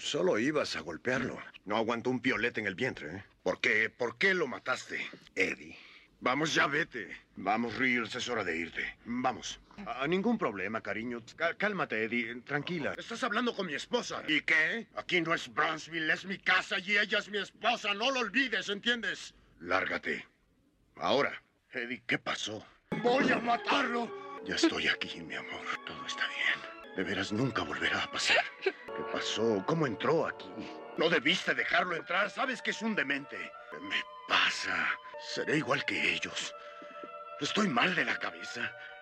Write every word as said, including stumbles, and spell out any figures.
Solo ibas a golpearlo. No aguantó un piolete en el vientre, ¿eh? ¿Por qué? ¿Por qué lo mataste, Eddie? Vamos, ya vete. Vamos, Reels, es hora de irte. Vamos. Ah, ningún problema, cariño. Cá- cálmate, Eddie. Tranquila. Estás hablando con mi esposa. ¿Y qué? Aquí no es Brownsville, es mi casa y ella es mi esposa. No lo olvides, ¿entiendes? Lárgate. Ahora. Eddie, ¿qué pasó? ¡Voy a matarlo! Ya estoy aquí, mi amor. Todo está bien. De veras, nunca volverá a pasar. ¿Qué pasó? ¿Cómo entró aquí? No debiste dejarlo entrar. Sabes que es un demente. ¿Qué me pasa? Seré igual que ellos. Estoy mal de la cabeza.